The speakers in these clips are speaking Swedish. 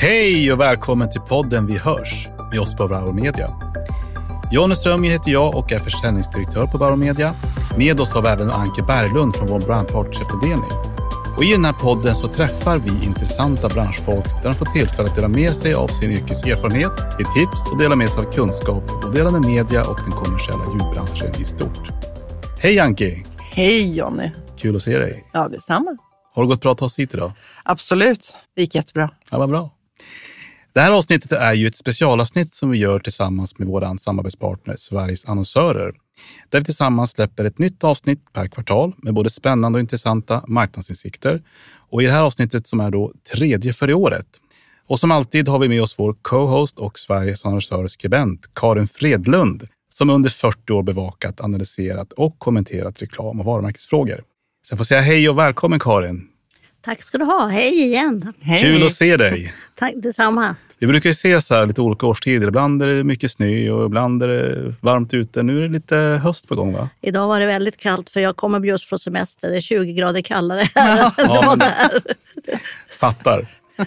Hej och välkommen till podden Vi hörs med oss på Bauer Media. Jonny Ström heter jag och är försäljningsdirektör på Bauer Media. Med oss har vi även Anke Berglund från vår brandpartnershetsavdelning. Och i den här podden så träffar vi intressanta branschfolk där de får tillfälle att dela med sig av sin yrkeserfarenhet, ge tips och dela med sig av kunskap och delande media och den kommersiella ljudbranschen i stort. Hej Anke! Hej Jonny! Kul att se dig. Ja, detsamma. Har det gått bra att ta oss hit idag? Absolut, det gick jättebra. Ja, vad bra. Det här avsnittet är ju ett specialavsnitt som vi gör tillsammans med våra samarbetspartner Sveriges annonsörer. Där vi tillsammans släpper ett nytt avsnitt per kvartal med både spännande och intressanta marknadsinsikter. Och i det här avsnittet som är då 3:e för i året. Och som alltid har vi med oss vår co-host och Sveriges annonsörers skribent Karin Fredlund som under 40 år bevakat, analyserat och kommenterat reklam- och varumärkesfrågor. Så jag får säga hej och välkommen Karin. Tack ska du ha. Hej igen. Hej. Kul att se dig. Tack detsamma. Vi brukar ju se så här lite olika årstider. Ibland är det mycket snö och ibland är det varmt ute. Nu är det lite höst på gång, va? Idag var det väldigt kallt för jag kommer just från semester. Det är 20 grader kallare här. Fattar.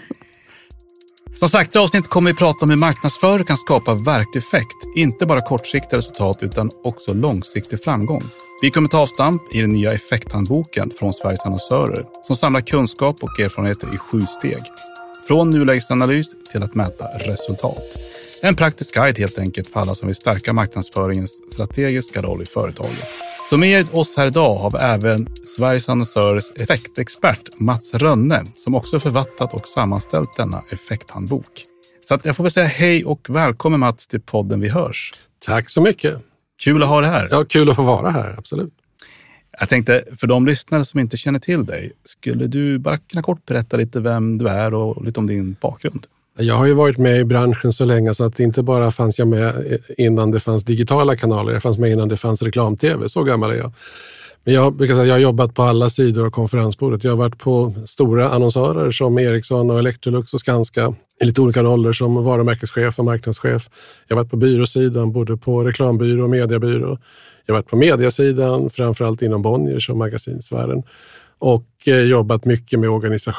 Som sagt, i avsnittet kommer vi prata om hur marknadsförare kan skapa verklig effekt. Inte bara kortsiktiga resultat utan också långsiktig framgång. Vi kommer ta avstamp i den nya effekthandboken från Sveriges annonsörer som samlar kunskap och erfarenheter i 7 steg. Från nulägesanalys till att mäta resultat. En praktisk guide helt enkelt för alla som vill stärka marknadsföringens strategiska roll i företaget. Så med oss här idag har vi även Sveriges annonsörers effektexpert Mats Rönne som också författat och sammanställt denna effekthandbok. Så att jag får väl säga hej och välkommen Mats till podden Vi hörs. Tack så mycket. Kul att ha dig här. Ja, kul att få vara här, absolut. Jag tänkte, för de lyssnare som inte känner till dig, skulle du bara kunna kort berätta lite vem du är och lite om din bakgrund? Jag har ju varit med i branschen så länge så att inte bara fanns jag med innan det fanns digitala kanaler, jag fanns med innan det fanns reklam-tv, så gammal är jag. Men jag brukar säga att jag har jobbat på alla sidor av konferensbordet. Jag har varit på stora annonsörer som Ericsson och Electrolux och Skanska i lite olika roller som varumärkeschef och marknadschef. Jag har varit på byråsidan, både på reklambyrå och mediebyrå. Jag har varit på mediasidan, framförallt inom Bonniers och magasinsfären. Och jobbat mycket med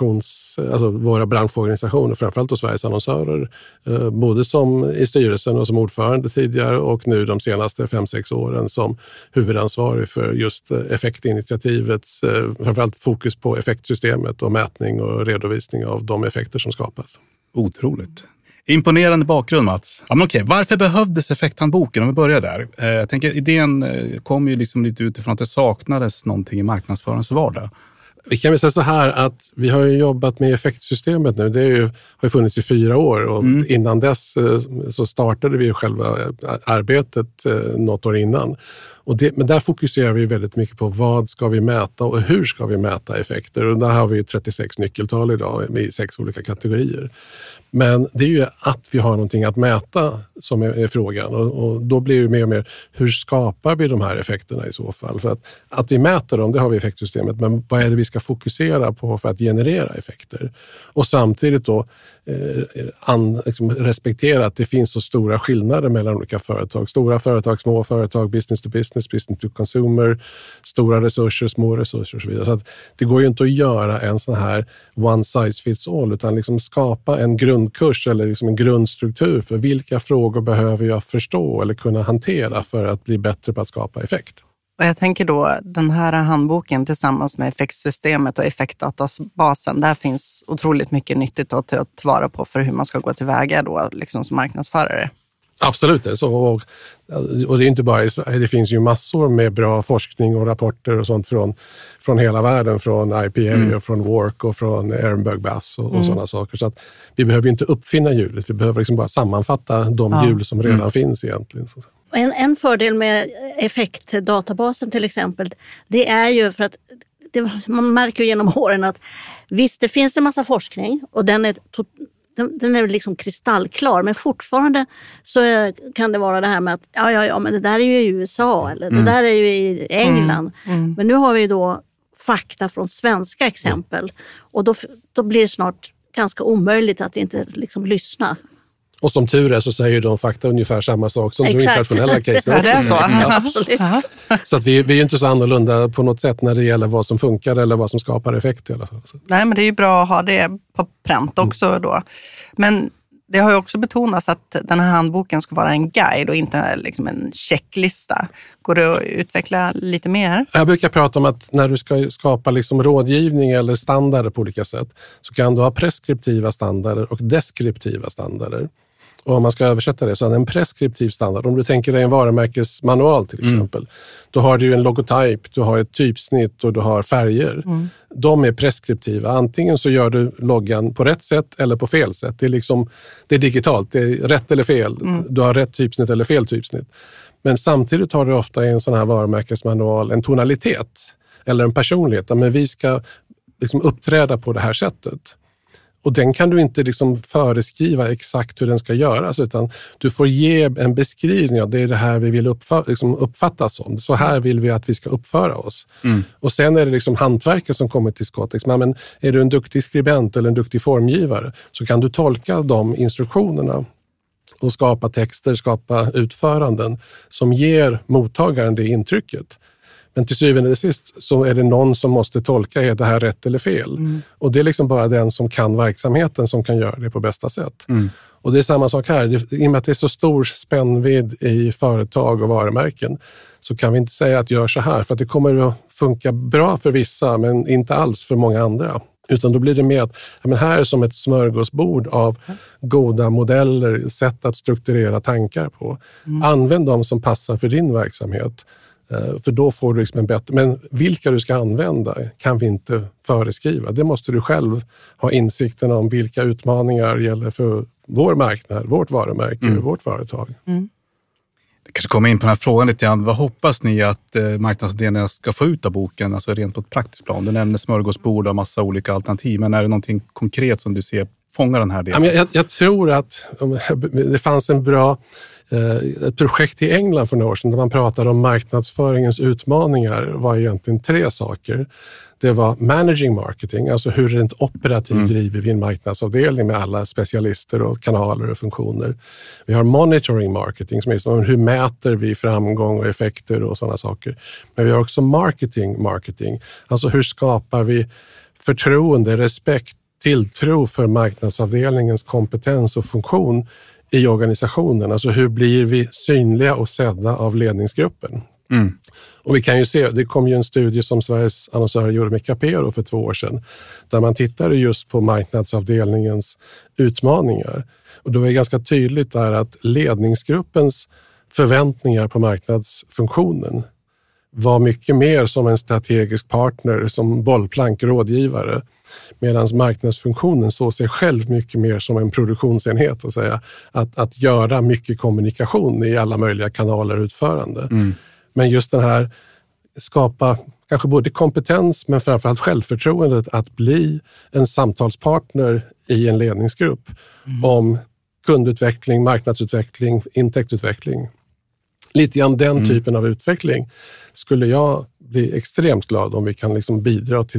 alltså våra branschorganisationer, framförallt hos Sveriges annonsörer. Både som i styrelsen och som ordförande tidigare och nu de senaste 5-6 åren som huvudansvarig för just effektinitiativets, framförallt fokus på effektsystemet och mätning och redovisning av de effekter som skapas. Otroligt. Imponerande bakgrund Mats. Ja, men okej. Varför behövdes effekthandboken om vi börjar där? Jag tänker idén kom ju liksom lite utifrån att det saknades någonting i marknadsförarens vardag. Vi kan väl säga så här att vi har ju jobbat med effektsystemet nu. Det har ju funnits i 4 år och innan dess så startade vi ju själva arbetet något år innan. Men där fokuserar vi väldigt mycket på vad ska vi mäta och hur ska vi mäta effekter. Och där har vi 36 nyckeltal idag i 6 olika kategorier. Men det är ju att vi har någonting att mäta som är frågan. Och då blir det mer och mer, hur skapar vi de här effekterna i så fall? För att vi mäter dem, det har vi i effektsystemet. Men vad är det vi ska fokusera på för att generera effekter? Och samtidigt då respektera att det finns så stora skillnader mellan olika företag. Stora företag, små företag, business to business, business to consumer, stora resurser, små resurser och så vidare. Så att det går ju inte att göra en sån här one size fits all utan liksom skapa en grundkurs eller liksom en grundstruktur för vilka frågor behöver jag förstå eller kunna hantera för att bli bättre på att skapa effekt. Och jag tänker då, den här handboken tillsammans med effektsystemet och effektdatabasen, där finns otroligt mycket nyttigt att ta tillvara på för hur man ska gå tillväga då, liksom som marknadsförare. Absolut, det är så. Och det är inte bara i Sverige, det finns ju massor med bra forskning och rapporter och sånt från hela världen, från IPA och från WARC och från Ehrenberg Bass och sådana saker. Så att vi behöver inte uppfinna hjulet, vi behöver liksom bara sammanfatta de hjul som redan finns egentligen. En fördel med effektdatabasen till exempel, det är ju för att man märker ju genom åren att visst, det finns en massa forskning och den är liksom kristallklar, men fortfarande så kan det vara det här med att ja, men det där är ju i USA eller det där är ju i England. Men nu har vi då fakta från svenska exempel och då blir det snart ganska omöjligt att inte liksom lyssna. Och som tur är så säger de fakta ungefär samma sak som de internationella case. Ja, det är så. Ja. Absolut. Så att vi är inte så annorlunda på något sätt när det gäller vad som funkar eller vad som skapar effekt i alla fall. Nej, men det är ju bra att ha det på pränt också då. Men det har ju också betonats att den här handboken ska vara en guide och inte liksom en checklista. Går det att utveckla lite mer? Jag brukar prata om att när du ska skapa liksom rådgivning eller standarder på olika sätt så kan du ha preskriptiva standarder och deskriptiva standarder. Och om man ska översätta det så är en preskriptiv standard, om du tänker dig en varumärkesmanual till exempel, då har du en logotyp, du har ett typsnitt och du har färger. De är preskriptiva. Antingen så gör du loggan på rätt sätt eller på fel sätt. Det är digitalt, det är rätt eller fel. Du har rätt typsnitt eller fel typsnitt. Men samtidigt har du ofta i en sån här varumärkesmanual en tonalitet eller en personlighet. Men vi ska liksom uppträda på det här sättet. Och den kan du inte liksom föreskriva exakt hur den ska göras, utan du får ge en beskrivning av det är det här vi vill uppfattas som. Så här vill vi att vi ska uppföra oss. Och sen är det liksom hantverket som kommer till skott. Liksom, men är du en duktig skribent eller en duktig formgivare så kan du tolka de instruktionerna och skapa texter, skapa utföranden som ger mottagaren det intrycket. Men till syvende och sist så är det någon som måste tolka, är det här rätt eller fel? Och det är liksom bara den som kan verksamheten som kan göra det på bästa sätt. Och det är samma sak här. I och med att det är så stor spännvidd i företag och varumärken så kan vi inte säga att gör så här. För att det kommer att funka bra för vissa men inte alls för många andra. Utan då blir det mer att men här är som ett smörgåsbord av goda modeller, sätt att strukturera tankar på. Använd dem som passar för din verksamhet. För då får du liksom en bättre... Men vilka du ska använda kan vi inte föreskriva. Det måste du själv ha insikten om vilka utmaningar gäller för vår marknad, vårt varumärke, vårt företag. Det kanske kommer in på den här frågan lite grann. Vad hoppas ni att marknadsavdelningarna ska få ut av boken? Alltså rent på ett praktiskt plan. Du nämner smörgåsbord och massa olika alternativ. Men är det någonting konkret som du ser fångar den här delen? Jag tror att det fanns ett projekt i England för några år sedan där man pratade om marknadsföringens utmaningar var egentligen 3 saker. Det var managing marketing, alltså hur rent operativt driver vi en marknadsavdelning med alla specialister och kanaler och funktioner. Vi har monitoring marketing som är som hur mäter vi framgång och effekter och sådana saker. Men vi har också marketing, alltså hur skapar vi förtroende, respekt, tilltro för marknadsavdelningens kompetens och funktion i organisationen. Alltså hur blir vi synliga och sedda av ledningsgruppen? Och vi kan ju se, det kom ju en studie som Sveriges annonsörer gjorde med Capero för 2 år sedan. Där man tittade just på marknadsavdelningens utmaningar. Och då var det ganska tydligt där att ledningsgruppens förväntningar på marknadsfunktionen var mycket mer som en strategisk partner, som bollplank, rådgivare. Medan marknadsfunktionen såg sig själv mycket mer som en produktionsenhet. Att göra mycket kommunikation i alla möjliga kanaler och utförande. Men just den här skapa kanske både kompetens men framförallt självförtroendet att bli en samtalspartner i en ledningsgrupp om kundutveckling, marknadsutveckling, intäktsutveckling. Lite grann den typen av utveckling skulle jag bli extremt glad om vi kan liksom bidra till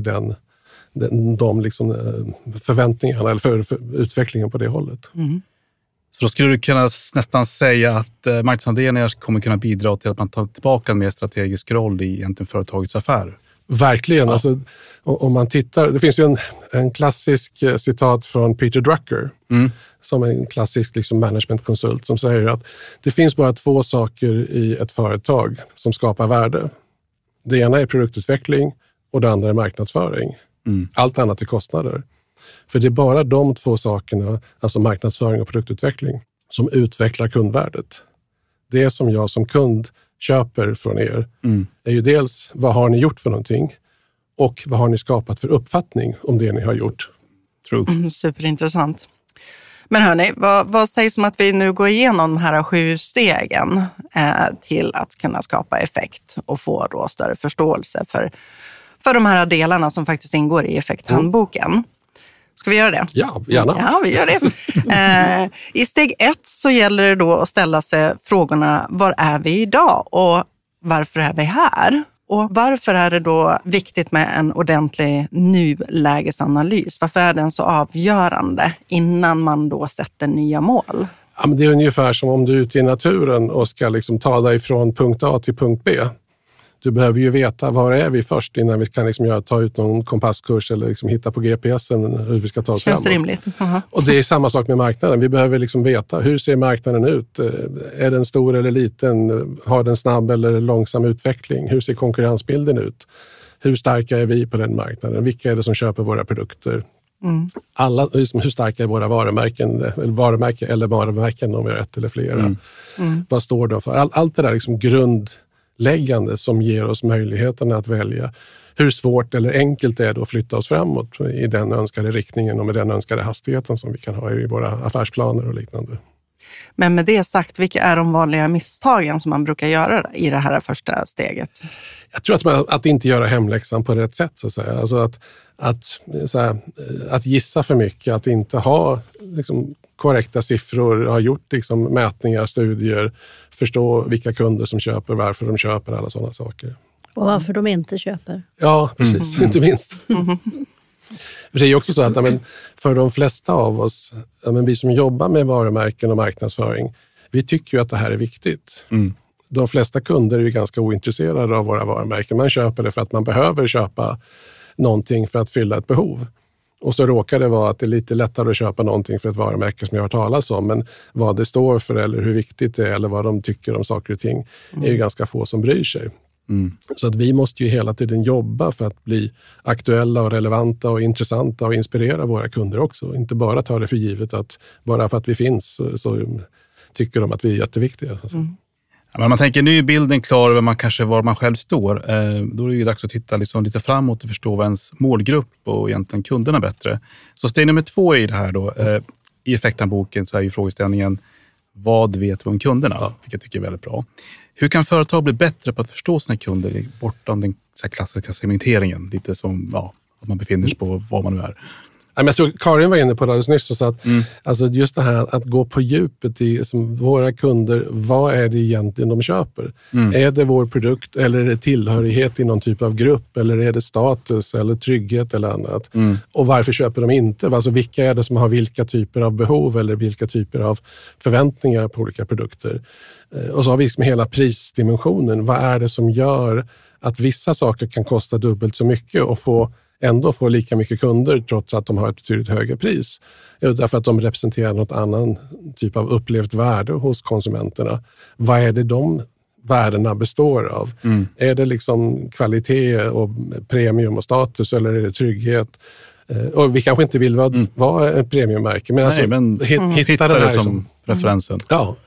de liksom förväntningarna eller för utvecklingen på det hållet. Så då skulle du kunna nästan säga att marknadsavdelningar kommer kunna bidra till att man tar tillbaka en mer strategisk roll i egentligen företagets affärer? Verkligen. Ja. Alltså, om man tittar, det finns ju en klassisk citat från Peter Drucker som är en klassisk liksom managementkonsult som säger att det finns bara 2 saker i ett företag som skapar värde. Det ena är produktutveckling och det andra är marknadsföring. Allt annat är kostnader. För det är bara de 2 sakerna, alltså marknadsföring och produktutveckling, som utvecklar kundvärdet. Det som jag som kund köper från er är ju dels vad har ni gjort för någonting och vad har ni skapat för uppfattning om det ni har gjort. Superintressant. Men hörni, vad sägs om att vi nu går igenom de här 7 stegen till att kunna skapa effekt och få då större förståelse för de här delarna som faktiskt ingår i effekthandboken. Ska vi göra det? Ja, gärna. Ja, vi gör det. I steg 1 så gäller det då att ställa sig frågorna, var är vi idag och varför är vi här? Och varför är det då viktigt med en ordentlig nulägesanalys? Varför är den så avgörande innan man då sätter nya mål? Ja, men det är ungefär som om du är ute i naturen och ska liksom ta dig från punkt A till punkt B. Du behöver ju veta var är vi först innan vi kan liksom ta ut någon kompasskurs eller liksom hitta på GPSen hur vi ska ta oss framåt. Känns rimligt. Uh-huh. Och det är samma sak med marknaden. Vi behöver liksom veta hur ser marknaden ut? Är den stor eller liten? Har den snabb eller långsam utveckling? Hur ser konkurrensbilden ut? Hur starka är vi på den marknaden? Vilka är det som köper våra produkter? Alla, liksom, hur starka är våra varumärken eller varumärken om vi har ett eller flera? Vad står de för? Allt det där liksom grundläggande som ger oss möjligheten att välja hur svårt eller enkelt det är att flytta oss framåt i den önskade riktningen och med den önskade hastigheten som vi kan ha i våra affärsplaner och liknande. Men med det sagt, vilka är de vanliga misstagen som man brukar göra i det här första steget? Jag tror att inte göra hemläxan på rätt sätt, så att säga. Alltså att gissa för mycket, att inte ha liksom korrekta siffror, ha gjort liksom mätningar, studier, förstå vilka kunder som köper, varför de köper, alla sådana saker. Och varför de inte köper. Ja, precis. Inte minst. Det är ju också så att för de flesta av oss, vi som jobbar med varumärken och marknadsföring, vi tycker ju att det här är viktigt. De flesta kunder är ju ganska ointresserade av våra varumärken. Man köper det för att man behöver köpa någonting för att fylla ett behov. Och så råkar det vara att det är lite lättare att köpa någonting för ett varumärke som jag har talat om, men vad det står för eller hur viktigt det är eller vad de tycker om saker och ting är ju ganska få som bryr sig. Så att vi måste ju hela tiden jobba för att bli aktuella och relevanta och intressanta och inspirera våra kunder också. Inte bara ta det för givet att bara för att vi finns så tycker de att vi är jätteviktiga. Ja, men man tänker, nu är bilden klar över var man själv står. Då är det ju dags att titta liksom lite framåt och förstå vad ens målgrupp och egentligen kunderna bättre. Så steg nummer 2 i det här då. I effekthandboken så är ju frågeställningen: vad vet vi om kunderna? Vilket jag tycker är väldigt bra. Hur kan företag bli bättre på att förstå sina kunder bortom den så här klassiska segmenteringen? Lite som att man befinner sig på var man nu är. Jag tror Karin var inne på det alldeles nyss. Så att, alltså just det här att gå på djupet i som våra kunder, vad är det egentligen de köper? Är det vår produkt eller är det tillhörighet i någon typ av grupp eller är det status eller trygghet eller annat? Och varför köper de inte? Alltså vilka är det som har vilka typer av behov eller vilka typer av förväntningar på olika produkter? Och så har vi liksom hela prisdimensionen. Vad är det som gör att vissa saker kan kosta dubbelt så mycket och ändå få lika mycket kunder trots att de har ett betydligt högre pris? Därför att de representerar något annan typ av upplevt värde hos konsumenterna. Vad är det de värdena består av? Är det liksom kvalitet och premium och status eller är det trygghet? Och vi kanske inte vill vara ett premiummärke, men, hitta det som referensen. Ja,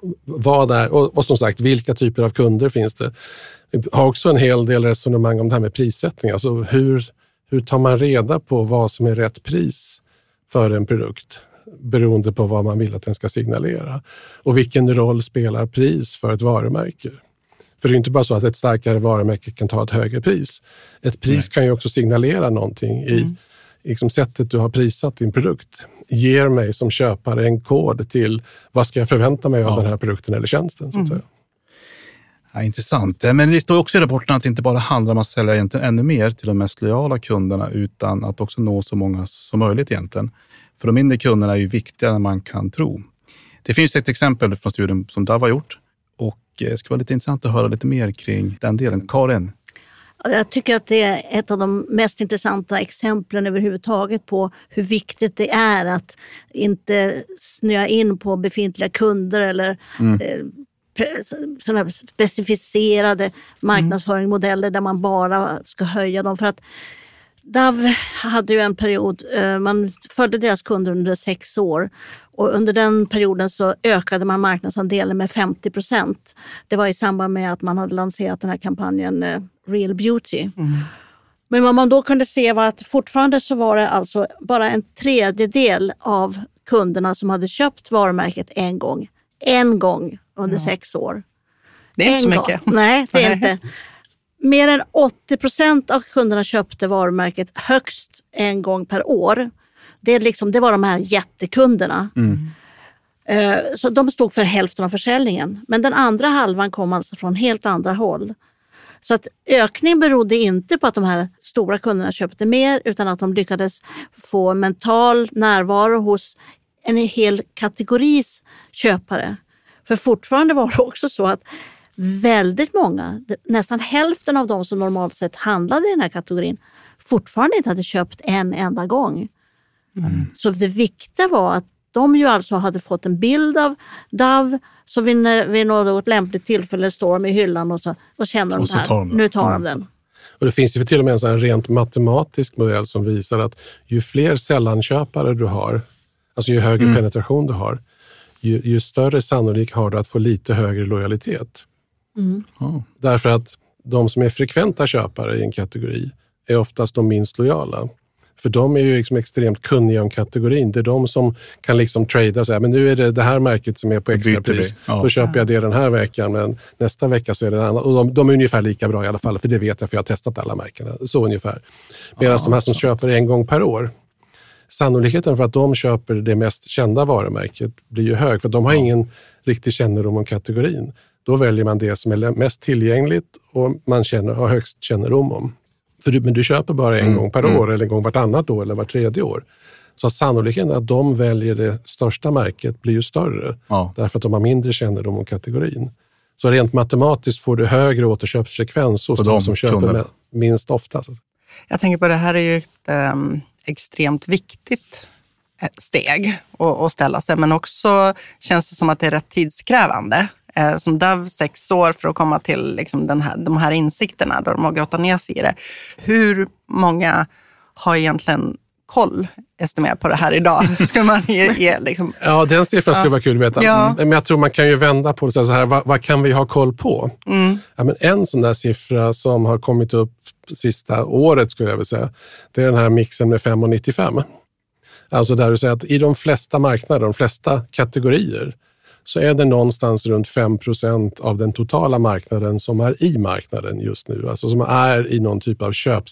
vad är, och som sagt, vilka typer av kunder finns det? Vi har också en hel del resonemang om det här med prissättning. Alltså hur tar man reda på vad som är rätt pris för en produkt beroende på vad man vill att den ska signalera? Och vilken roll spelar pris för ett varumärke? För det är inte bara så att ett starkare varumärke kan ta ett högre pris. Ett pris kan ju också signalera någonting i liksom sättet du har prissatt din produkt. Ger mig som köpare en kod till vad ska jag förvänta mig av den här produkten eller tjänsten, så att säga. Ja, intressant. Men det står också i rapporten att det inte bara handlar om att sälja egentligen ännu mer till de mest lojala kunderna utan att också nå så många som möjligt egentligen. För de mindre kunderna är ju viktigare än man kan tro. Det finns ett exempel från studien som Dove har gjort och det skulle vara lite intressant att höra lite mer kring den delen. Karin? Jag tycker att det är ett av de mest intressanta exemplen överhuvudtaget på hur viktigt det är att inte snöa in på befintliga kunder eller sådana specificerade marknadsföringsmodeller där man bara ska höja dem. För att Dove hade ju en period, man följde deras kunder under 6 år och under den perioden så ökade man marknadsandelen med 50%. Det var i samband med att man hade lanserat den här kampanjen Real Beauty. Men vad man då kunde se var att fortfarande så var det alltså bara 1/3 av kunderna som hade köpt varumärket en gång under 6 år. Det är inte så mycket. Nej, det är inte. Mer än 80% av kunderna köpte varumärket högst en gång per år. Det var de här jättekunderna. Så de stod för hälften av försäljningen. Men den andra halvan kom alltså från helt andra håll. Så att ökningen berodde inte på att de här stora kunderna köpte mer utan att de lyckades få mental närvaro hos en hel kategoris köpare. För fortfarande var det också så att väldigt många, nästan hälften av de som normalt sett handlade i den här kategorin, fortfarande inte hade köpt en enda gång. Så det viktiga var att de ju alltså hade fått en bild av DAV, så vid något lämpligt tillfälle står de i hyllan och känner de här. Nu tar de den. Och det finns ju till och med en sån här rent matematisk modell som visar att ju fler sällanköpare du har, alltså ju högre penetration du har, ju större sannolik har du att få lite högre lojalitet. Därför att de som är frekventa köpare i en kategori är oftast de minst lojala. För de är ju liksom extremt kunniga om kategorin. Det är de som kan liksom trada och säga, men nu är det här märket som är på extrapris. Då köper jag det den här veckan, men nästa vecka så är det en annan. Och de är ungefär lika bra i alla fall, för det vet jag för jag har testat alla märkena. Så ungefär. Medan de här som köper en gång per år, sannolikheten för att de köper det mest kända varumärket blir ju hög. För de har ingen riktig kännedom om kategorin. Då väljer man det som är mest tillgängligt och man har högst kännedom om. Men du köper bara en gång per år eller en gång vartannat år eller var tredje år. Så sannolikheten att de väljer det största märket blir ju större. Därför att de har mindre kännedom om kategorin. Så rent matematiskt får du högre återköpsfrekvens hos de som köper minst ofta. Jag tänker på det här är ju ett extremt viktigt steg att ställa sig. Men också känns det som att det är rätt tidskrävande. Som DAV 6 år för att komma till liksom de här insikterna där de har grottat ner sig i det. Hur många har egentligen koll, estimerar på det här idag? Ska man ge liksom... Ja, den siffran skulle vara kul att veta. Ja. Men jag tror man kan ju vända på det så här, vad kan vi ha koll på? Ja, men en sån där siffra som har kommit upp sista året skulle jag vilja säga, det är den här mixen med 5,95. Alltså där du säger att i de flesta marknader, de flesta kategorier, så är det någonstans runt 5% av den totala marknaden som är i marknaden just nu. Alltså som är i någon typ av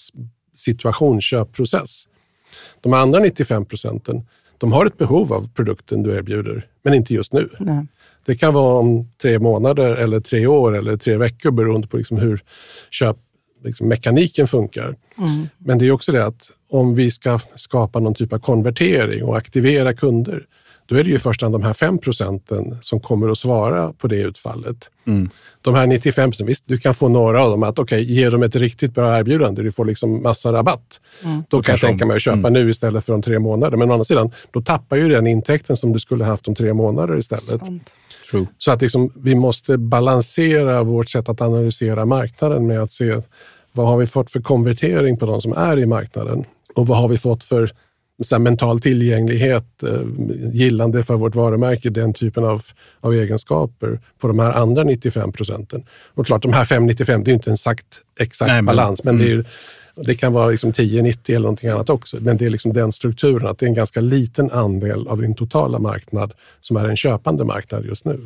köpprocess. De andra 95%, de har ett behov av produkten du erbjuder, men inte just nu. Nej. Det kan vara om 3 månader eller 3 år eller 3 veckor beroende på liksom hur mekaniken funkar. Men det är också det att om vi ska skapa någon typ av konvertering och aktivera kunder, då är det ju först de här 5% som kommer att svara på det utfallet. De här 95%, visst, du kan få några av dem att ge dem ett riktigt bra erbjudande, du får liksom massa rabatt. Då kan jag tänka mig att köpa nu istället för om 3 månader. Men å andra sidan, då tappar ju den intäkten som du skulle haft om 3 månader istället. Så att liksom, vi måste balansera vårt sätt att analysera marknaden med att se vad har vi fått för konvertering på de som är i marknaden och vad har vi fått för så här, mental tillgänglighet, gillande för vårt varumärke, den typen av egenskaper på de här andra 95%. Och klart, de här 5,95, det är inte en exakt balans, men det kan vara liksom 10,90 eller någonting annat också. Men det är liksom den strukturen, att det är en ganska liten andel av din totala marknad som är en köpande marknad just nu.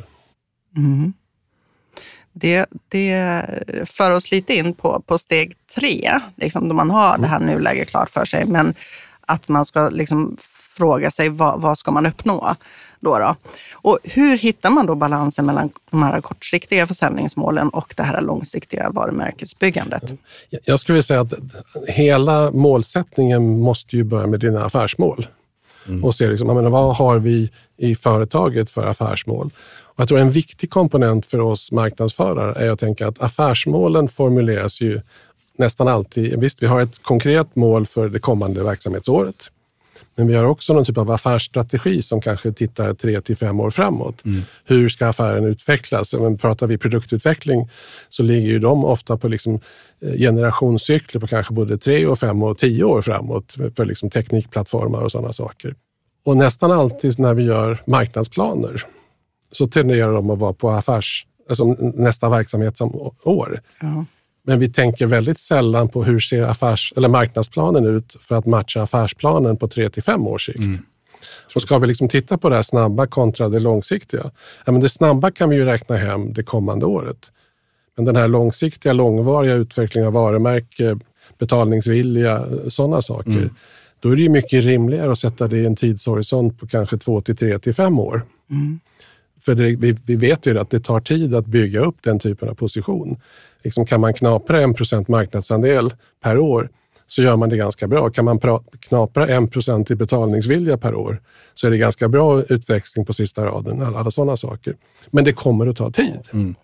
Det för oss lite in på steg 3, liksom, då man har det här nuläget klart för sig, men att man ska liksom fråga sig vad ska man uppnå då. Och hur hittar man då balansen mellan de här kortsiktiga försäljningsmålen och det här långsiktiga varumärkesbyggandet? Jag skulle vilja säga att hela målsättningen måste ju börja med dina affärsmål. Och se liksom, vad har vi i företaget för affärsmål? Och jag tror en viktig komponent för oss marknadsförare är att tänka att affärsmålen formuleras ju nästan alltid. Visst, vi har ett konkret mål för det kommande verksamhetsåret. Men vi har också någon typ av affärsstrategi som kanske tittar 3 till 5 år framåt. Hur ska affären utvecklas? Men pratar vi produktutveckling så ligger ju de ofta på liksom generationscykler på kanske både 3 och 5 och 10 år framåt för liksom teknikplattformar och sådana saker. Och nästan alltid när vi gör marknadsplaner så tenderar de att vara på alltså nästa verksamhetsår. Men vi tänker väldigt sällan på hur ser marknadsplanen ut för att matcha affärsplanen på 3 till 5 års sikt. Så ska vi liksom titta på det här snabba kontra det långsiktiga. Ja, men det snabba kan vi ju räkna hem det kommande året. Men den här långsiktiga, långvariga utvecklingen av varumärke, betalningsvilja, sådana saker. Då är det ju mycket rimligare att sätta det i en tidshorisont på kanske 2 till 3 till 5 år. För vi vet ju att det tar tid att bygga upp den typen av position. Liksom kan man knapra 1% marknadsandel per år, så gör man det ganska bra. Kan man knapra 1% i betalningsvilja per år så är det ganska bra utväxling på sista raden, alla sådana saker. Men det kommer att ta tid.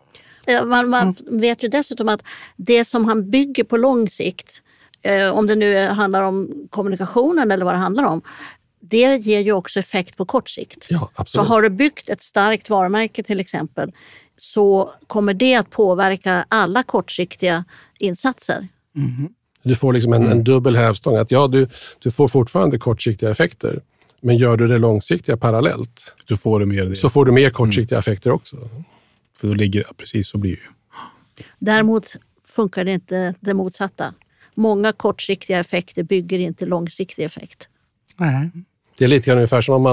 Man vet ju dessutom att det som han bygger på lång sikt, om det nu handlar om kommunikationen eller vad det handlar om, det ger ju också effekt på kort sikt. Ja, absolut. Så har du byggt ett starkt varumärke till exempel, så kommer det att påverka alla kortsiktiga insatser. Du får liksom en dubbel hävstång. Att du får fortfarande kortsiktiga effekter, men gör du det långsiktiga parallellt Så får du mer kortsiktiga effekter också. För då ligger det precis så blir det ju. Däremot funkar det inte det motsatta. Många kortsiktiga effekter bygger inte långsiktig effekt. Nej. Det är lite grann ungefär som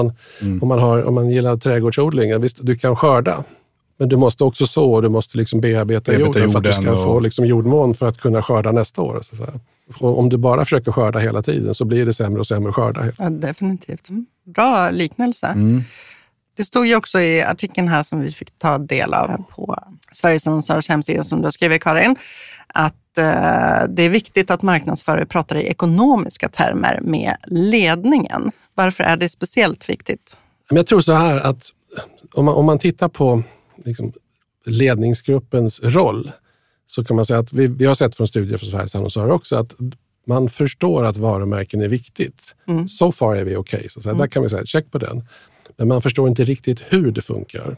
om man gillar trädgårdsodling. Visst, du kan skörda, men du måste också så och du måste liksom bearbeta jorden för att du ska få liksom jordmån för att kunna skörda nästa år. Så att säga. Om du bara försöker skörda hela tiden så blir det sämre och sämre skörda. Ja, definitivt. Bra liknelse. Det stod ju också i artikeln här som vi fick ta del av på Sveriges annonsörers hemsida som du har skrivit, Karin, att det är viktigt att marknadsförare pratar i ekonomiska termer med ledningen. Varför är det speciellt viktigt? Jag tror så här att om man tittar på liksom ledningsgruppens roll så kan man säga att vi har sett från studier från Sveriges annonsörer också att man förstår att varumärken är viktigt. So far är vi okej. Så där kan vi säga check på den. Men man förstår inte riktigt hur det funkar.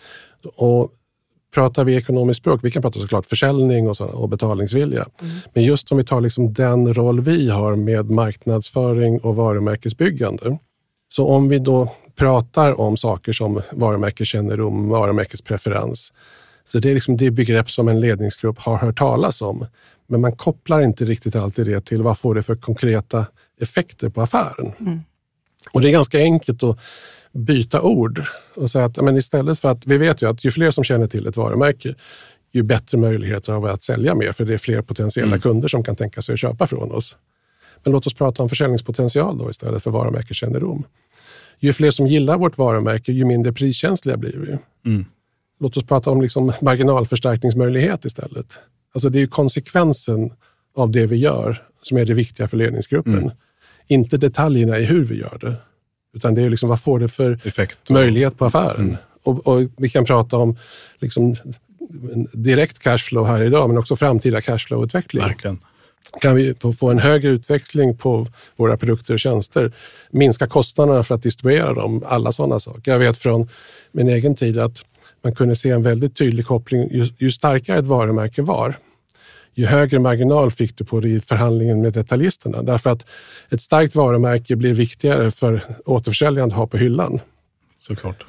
Och pratar vi ekonomiskt språk, vi kan prata såklart försäljning och betalningsvilja. Men just om vi tar liksom den roll vi har med marknadsföring och varumärkesbyggande. Så om vi då pratar om saker som varumärkeskännedom, varumärkespreferens. Så det är liksom det begrepp som en ledningsgrupp har hört talas om. Men man kopplar inte riktigt alltid det till vad får det för konkreta effekter på affären. Och det är ganska enkelt att byta ord och säga att men istället för att vi vet ju att ju fler som känner till ett varumärke ju bättre möjligheter har vi att sälja mer för det är fler potentiella kunder som kan tänka sig att köpa från oss. Men låt oss prata om försäljningspotential då istället för varumärkeskännedom. Ju fler som gillar vårt varumärke ju mindre priskänsliga blir vi. Låt oss prata om liksom marginalförstärkningsmöjlighet istället. Alltså det är ju konsekvensen av det vi gör som är det viktiga för ledningsgruppen. Inte detaljerna i hur vi gör det. Utan det är liksom vad får det för effekt möjlighet på affären. Och vi kan prata om liksom direkt cashflow här idag men också framtida cashflow-utveckling. Verkligen. Kan vi få en högre utveckling på våra produkter och tjänster, minska kostnaderna för att distribuera dem, alla sådana saker. Jag vet från min egen tid att man kunde se en väldigt tydlig koppling. Ju starkare ett varumärke var, ju högre marginal fick du på det i förhandlingen med detaljisterna. Därför att ett starkt varumärke blir viktigare för återförsäljaren att ha på hyllan. Såklart.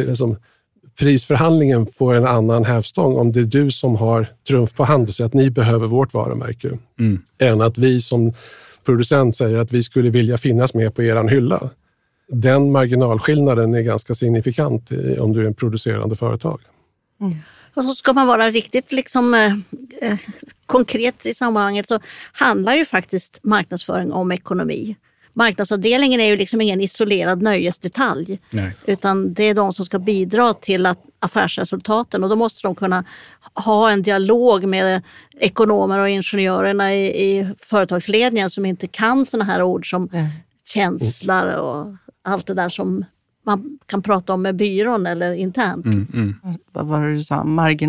Prisförhandlingen får en annan hävstång om det är du som har trumf på hand och säger att ni behöver vårt varumärke. Än att vi som producent säger att vi skulle vilja finnas med på eran hylla. Den marginalskillnaden är ganska signifikant om du är en producerande företag. Och så ska man vara riktigt liksom, konkret i sammanhanget så handlar ju faktiskt marknadsföring om ekonomi. Marknadsavdelningen är ju liksom ingen isolerad nöjesdetalj. Nej. Utan det är de som ska bidra till affärsresultaten och då måste de kunna ha en dialog med ekonomer och ingenjörerna i företagsledningen som inte kan såna här ord som känslar och allt det där som man kan prata om med byrån eller internt. Vad var det du sa?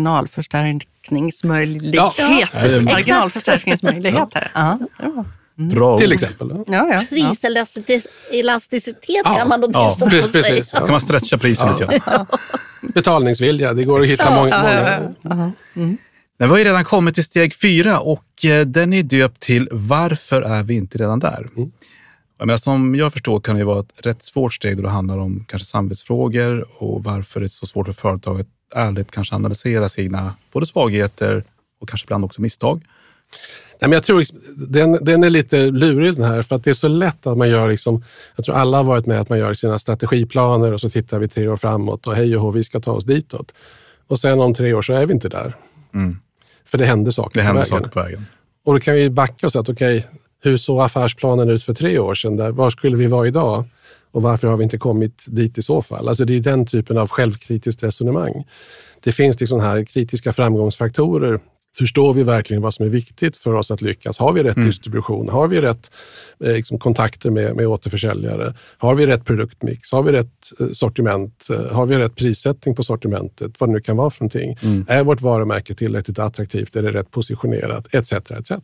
Marginalförstärkningsmöjligheter. Marginalförstärkningsmöjligheter. Bra. Till exempel. Priselasticitet kan man då precis. Då kan man stretcha priset lite grann. Betalningsvilja, det går att hitta många. Vi har ju redan kommit till steg 4 och den är döpt till Varför är vi inte redan där? Jag menar, som jag förstår kan det vara ett rätt svårt steg då det handlar om kanske samvetsfrågor och varför det är så svårt för företaget ärligt kanske analysera sina både svagheter och kanske ibland också misstag. Nej, men jag tror den är lite lurig den här för att det är så lätt att man gör liksom, jag tror alla har varit med att man gör sina strategiplaner och så tittar vi 3 år framåt och hej och hå, vi ska ta oss ditåt. Och sen om 3 år så är vi inte där. För det händer saker på vägen. Och då kan vi backa och säga att okej, hur såg affärsplanen ut för 3 år sedan? Var skulle vi vara idag? Och varför har vi inte kommit dit i så fall? Alltså det är den typen av självkritiskt resonemang. Det finns liksom här kritiska framgångsfaktorer Förstår vi verkligen vad som är viktigt för oss att lyckas? Har vi rätt distribution? Har vi rätt kontakter med återförsäljare? Har vi rätt produktmix? Har vi rätt sortiment? Har vi rätt prissättning på sortimentet? Vad det nu kan vara för någonting. Är vårt varumärke tillräckligt attraktivt? Är det rätt positionerat? Etc.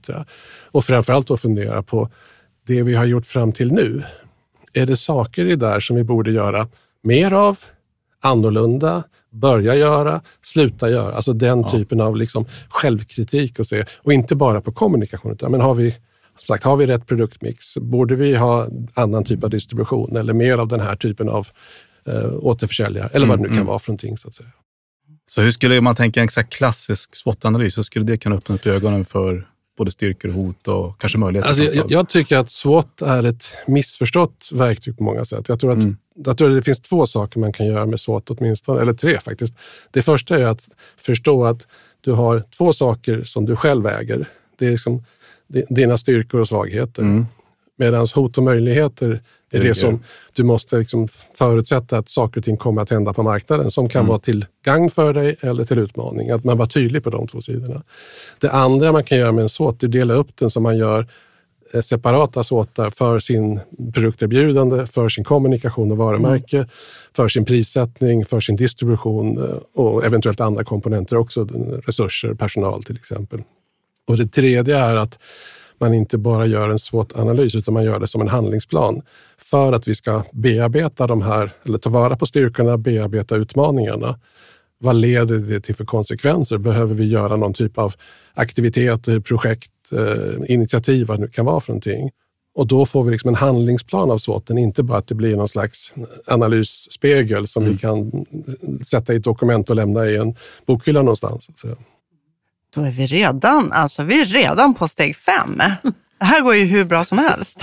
Och framförallt att fundera på det vi har gjort fram till nu. Är det saker i där som vi borde göra mer av, annorlunda, börja göra, sluta göra? Alltså den typen av självkritik och inte bara på kommunikation. Men har vi rätt produktmix? Borde vi ha annan typ av distribution eller mer av den här typen av återförsäljare? Eller vad det nu kan vara för någonting så att säga. Så hur skulle man tänka en exakt klassisk SWOT-analys? Så skulle det kunna öppna upp ögonen för både styrkor, hot och kanske möjligheter? Alltså, jag tycker att SWOT är ett missförstått verktyg på många sätt. Jag tror att det finns 2 saker man kan göra med SWOT åtminstone, eller 3 faktiskt. Det första är att förstå att du har 2 saker som du själv äger. Det är dina styrkor och svagheter. Medan hot och möjligheter är det som du måste förutsätta att saker och ting kommer att hända på marknaden som kan vara till gagn för dig eller till utmaning. Att man var tydlig på de 2 sidorna. Det andra man kan göra med en SWOT är att dela upp den så man gör separata SWOTar för sin produkterbjudande, för sin kommunikation och varumärke, för sin prissättning, för sin distribution och eventuellt andra komponenter också, resurser, personal till exempel. Och det tredje är att man inte bara gör en SWOT-analys utan man gör det som en handlingsplan för att vi ska bearbeta de här, eller ta vara på styrkorna, bearbeta utmaningarna. Vad leder det till för konsekvenser? Behöver vi göra någon typ av aktiviteter, projekt, initiativ, vad det nu kan vara för någonting? Och då får vi en handlingsplan av SWOTen, inte bara att det blir någon slags analysspegel som vi kan sätta i ett dokument och lämna i en bokhylla någonstans. Så. Då är vi redan på steg 5. Det här går ju hur bra som helst.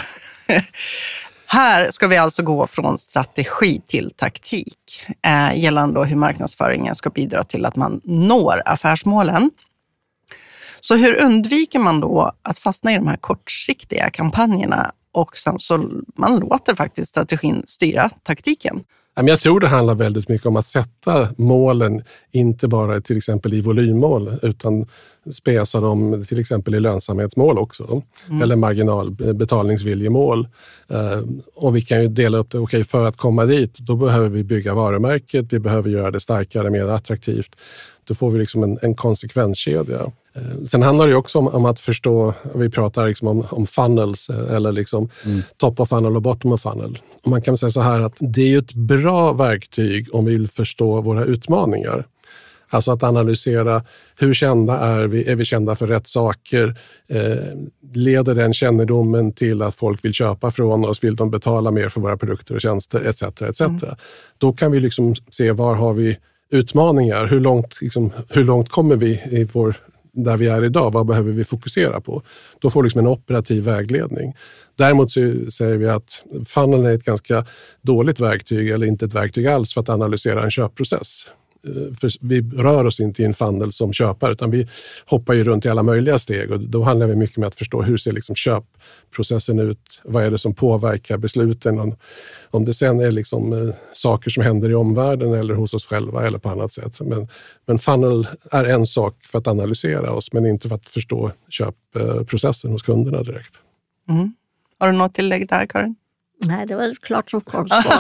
Här ska vi alltså gå från strategi till taktik gällande då hur marknadsföringen ska bidra till att man når affärsmålen. Så hur undviker man då att fastna i de här kortsiktiga kampanjerna och sen så man låter faktiskt strategin styra taktiken? Jag tror det handlar väldigt mycket om att sätta målen, inte bara till exempel i volymmål, utan spesa dem till exempel i lönsamhetsmål också. Eller marginalbetalningsviljemål. Och vi kan ju dela upp det, för att komma dit, då behöver vi bygga varumärket, vi behöver göra det starkare, mer attraktivt. Då får vi en konsekvenskedja. Sen handlar det också om att förstå, vi pratar om funnels eller top of funnel och bottom of funnel. Och man kan säga så här att det är ett bra verktyg om vi vill förstå våra utmaningar. Alltså att analysera hur kända är vi kända för rätt saker? Leder den kännedomen till att folk vill köpa från oss? Vill de betala mer för våra produkter och tjänster? Etc. Då kan vi se var har vi utmaningar? Hur långt kommer vi i där vi är idag? Vad behöver vi fokusera på? Då får en operativ vägledning. Däremot så säger vi att funnel är ett ganska dåligt verktyg eller inte ett verktyg alls för att analysera en köpprocess. För vi rör oss inte i en funnel som köpare utan vi hoppar ju runt i alla möjliga steg och då handlar det mycket med att förstå hur ser köpprocessen ut, vad är det som påverkar besluten, om det sen är saker som händer i omvärlden eller hos oss själva eller på annat sätt. Men funnel är en sak för att analysera oss men inte för att förstå köpprocessen hos kunderna direkt. Har du något tillägg där, Karin? Nej, det var klart som korvspad.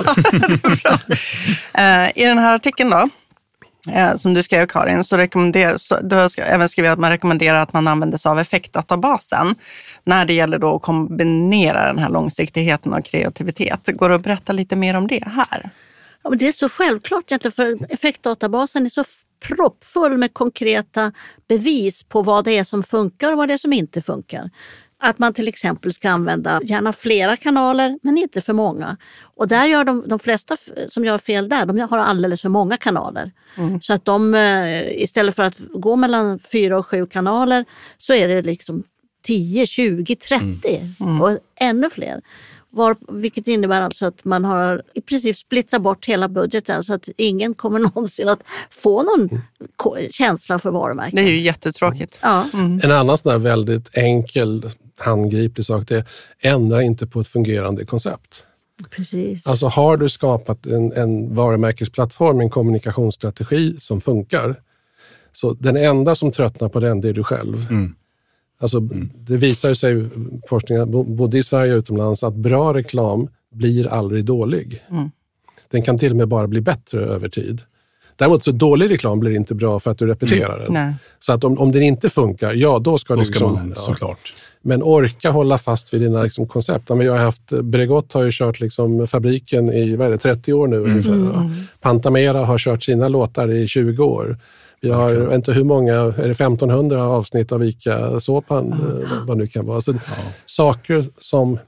I den här artikeln då, som du skrev, Karin, så du har även skrivit att man rekommenderar att man använder sig av effektdatabasen när det gäller då att kombinera den här långsiktigheten och kreativitet. Går det att berätta lite mer om det här? Ja, men det är så självklart, för effektdatabasen är så proppfull med konkreta bevis på vad det är som funkar och vad det är som inte funkar. Att man till exempel ska använda gärna flera kanaler men inte för många. Och där gör de flesta som gör fel där, de har alldeles för många kanaler. Så att de istället för att gå mellan 4 och 7 kanaler så är det 10, 20, 30 och ännu fler. Vilket innebär alltså att man har i princip splittrat bort hela budgeten så att ingen kommer någonsin att få någon känsla för varumärket. Det är ju jättetråkigt. Ja. En annan sån här väldigt enkel handgriplig sak är ändra inte på ett fungerande koncept. Precis. Alltså har du skapat en varumärkesplattform, en kommunikationsstrategi som funkar, Så den enda som tröttnar på den, det är du själv. Alltså, det visar sig forskningen både i Sverige och utomlands att bra reklam blir aldrig dålig. Den kan till och med bara bli bättre över tid. Däremot så dålig reklam blir inte bra för att du repeterar den. Nej. Så att om den inte funkar, ja då ska man såklart. Men orka hålla fast vid dina liksom, koncept. Vi har haft, Bregott har ju kört liksom, fabriken i 30 år nu ungefär. Pantamera har kört sina låtar i 20 år. Vi har, jag vet inte hur många, är det 1500 avsnitt av Ica-såpan, vad nu kan vara. Så saker som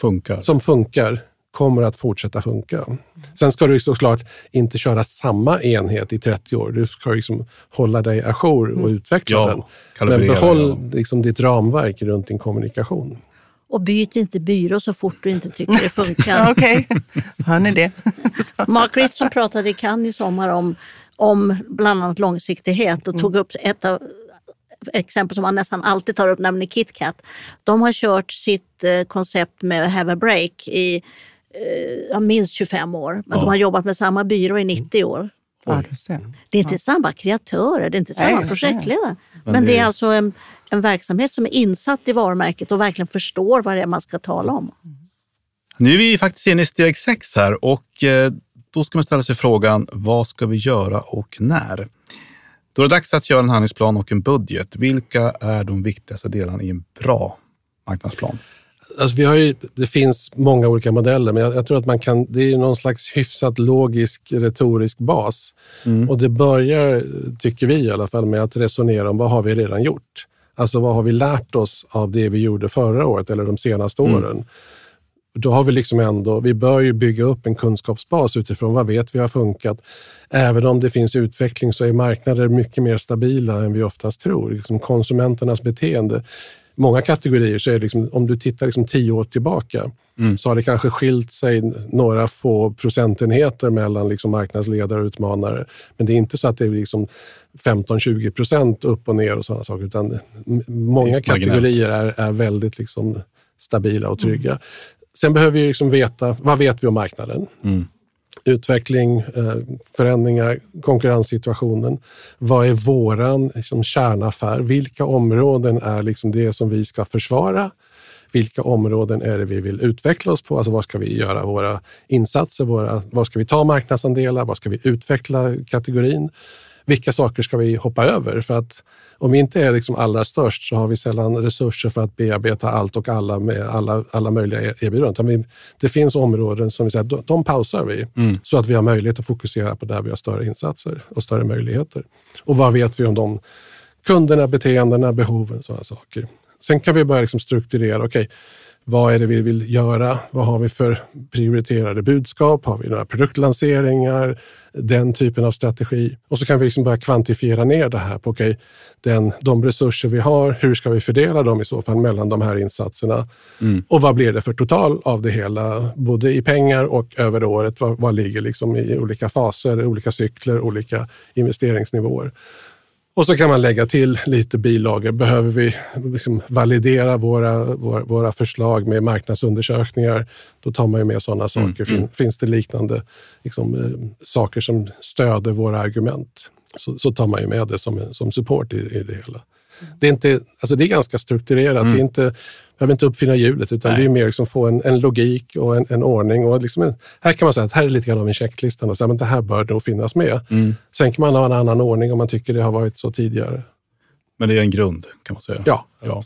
funkar kommer att fortsätta funka. Sen ska du såklart inte köra samma enhet i 30 år. Du ska liksom hålla dig ajour och utveckla den. Men behåll liksom ditt ramverk runt din kommunikation. Och byt inte byrå så fort du inte tycker det funkar. Okej, hör ni det? Mark Ritson pratade i Cannes i sommar om bland annat långsiktighet och tog upp ett av exempel som man nästan alltid tar upp, nämligen KitKat. De har kört sitt koncept med Have a Break i minst 25 år. Men de har jobbat med samma byrå i 90 år. Det är inte samma kreatörer, det är inte samma projektledare. Men det är alltså en verksamhet som är insatt i varumärket och verkligen förstår vad det är man ska tala om. Nu är vi faktiskt inne i steg 6 här och då ska man ställa sig frågan, vad ska vi göra och när? Då är det dags att göra en handlingsplan och en budget. Vilka är de viktigaste delarna i en bra marknadsplan? Alltså det finns många olika modeller, men jag tror att det är någon slags hyfsat logisk, retorisk bas. Och det börjar, tycker vi i alla fall, med att resonera om vad har vi redan gjort? Alltså vad har vi lärt oss av det vi gjorde förra året eller de senaste åren? Då har vi liksom vi bör ju bygga upp en kunskapsbas utifrån vad vet vi har funkat. Även om det finns utveckling så är marknader mycket mer stabila än vi oftast tror. Liksom konsumenternas beteende. Många kategorier så är det liksom, om du tittar liksom 10 år tillbaka så har det kanske skilt sig några få procentenheter mellan liksom marknadsledare och utmanare. Men det är inte så att det är liksom 15-20% upp och ner och sådana saker, utan många kategorier är väldigt liksom stabila och trygga. Sen behöver vi liksom veta, vad vet vi om marknaden? Utveckling, förändringar, konkurrenssituationen. Vad är våran liksom, kärnaffär? Vilka områden är liksom det som vi ska försvara? Vilka områden är det vi vill utveckla oss på? Alltså var ska vi göra våra insatser? Var ska vi ta marknadsandelar? Var ska vi utveckla kategorin? Vilka saker ska vi hoppa över? För att om vi inte är liksom allra störst så har vi sällan resurser för att bearbeta allt och alla med alla möjliga erbjudanden. Det finns områden som vi säger, de pausar vi så att vi har möjlighet att fokusera på där vi har större insatser och större möjligheter. Och vad vet vi om de kunderna, beteendena, behoven och sådana saker. Sen kan vi börja liksom strukturera, vad är det vi vill göra? Vad har vi för prioriterade budskap? Har vi några produktlanseringar? Den typen av strategi. Och så kan vi liksom börja kvantifiera ner det här på de resurser vi har. Hur ska vi fördela dem i så fall mellan de här insatserna? Och vad blir det för total av det hela? Både i pengar och över året. Vad ligger liksom i olika faser, olika cykler, olika investeringsnivåer? Och så kan man lägga till lite bilagor. Behöver vi liksom validera våra förslag med marknadsundersökningar, då tar man ju med sådana saker. Finns det liknande liksom, saker som stöder våra argument, så tar man ju med det som support i det hela. Det är ganska strukturerat. Det är inte, behöver inte uppfinna hjulet, utan det är mer liksom få en logik och en ordning. Och liksom här kan man säga att här är lite grann av en checklista och säga men det här bör då finnas med. Sen kan man ha en annan ordning om man tycker det har varit så tidigare. Men det är en grund kan man säga. Ja. Om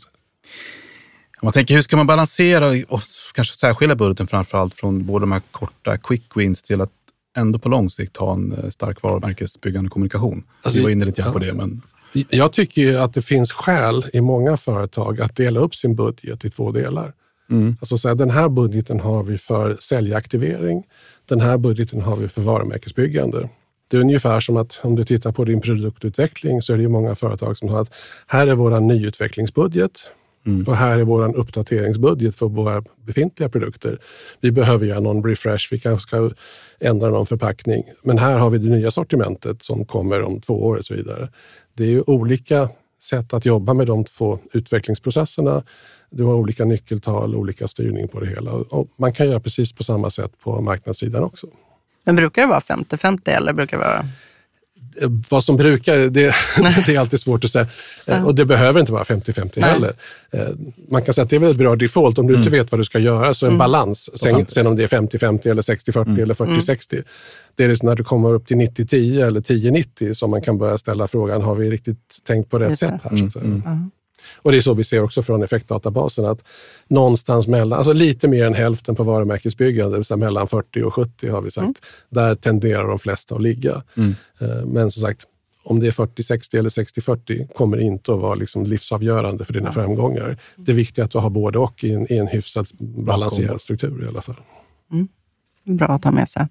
man tänker hur ska man balansera och kanske särskilja budgeten framförallt från både de här korta quick wins till att ändå på lång sikt ha en stark varumärkesbyggande kommunikation. Vi var inne lite på det, men... Jag tycker ju att det finns skäl i många företag att dela upp sin budget i 2 delar. Alltså så här, den här budgeten har vi för säljaktivering. Den här budgeten har vi för varumärkesbyggande. Det är ungefär som att om du tittar på din produktutveckling så är det ju många företag som har att här är vår nyutvecklingsbudget. Och här är vår uppdateringsbudget för våra befintliga produkter. Vi behöver göra någon refresh, vi kanske ska ändra någon förpackning. Men här har vi det nya sortimentet som kommer om 2 år och så vidare. Det är ju olika sätt att jobba med de 2 utvecklingsprocesserna. Du har olika nyckeltal, olika styrning på det hela. Och man kan göra precis på samma sätt på marknadssidan också. Men brukar det vara 50-50 eller brukar det vara... Vad som brukar, det är alltid svårt att säga. Och det behöver inte vara 50-50 heller. Man kan säga att det är väl ett bra default om du inte vet vad du ska göra, så en balans. Sen om det är 50-50 eller 60-40 eller 40-60. Det är liksom när du kommer upp till 90-10 eller 10-90 som man kan börja ställa frågan, har vi riktigt tänkt på rätt sätt här? Så att säga. Och det är så vi ser också från effektdatabasen, att någonstans mellan, alltså lite mer än hälften på varumärkesbyggande, så mellan 40 och 70 har vi sagt, där tenderar de flesta att ligga. Men som sagt, om det är 40-60 eller 60-40 kommer inte att vara liksom livsavgörande för dina framgångar. Det är viktigt att du har både och i en hyfsat balanserad struktur i alla fall. Bra att ta med sig.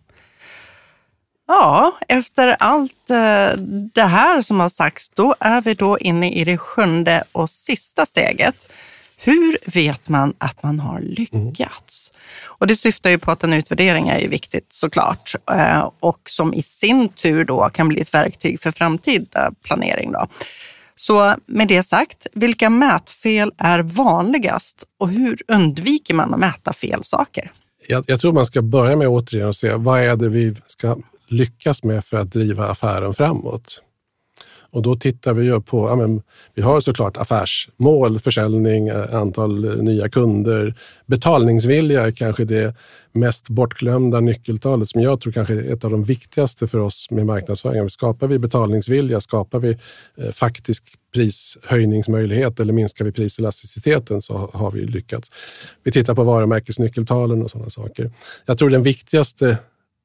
Ja, efter allt det här som har sagts, då är vi då inne i det 7:e och sista steget. Hur vet man att man har lyckats? Och det syftar ju på att en utvärdering är ju viktigt såklart. Och som i sin tur då kan bli ett verktyg för framtida planering då. Så med det sagt, vilka mätfel är vanligast och hur undviker man att mäta fel saker? Jag tror man ska börja med återigen och se vad är det vi ska lyckas med för att driva affären framåt. Och då tittar vi ju på, vi har såklart affärsmål, försäljning, antal nya kunder, betalningsvilja är kanske det mest bortglömda nyckeltalet som jag tror kanske är ett av de viktigaste för oss med marknadsföringen. Skapar vi betalningsvilja, skapar vi faktisk prishöjningsmöjlighet eller minskar vi priselasticiteten, så har vi lyckats. Vi tittar på varumärkesnyckeltalen och sådana saker. Jag tror den viktigaste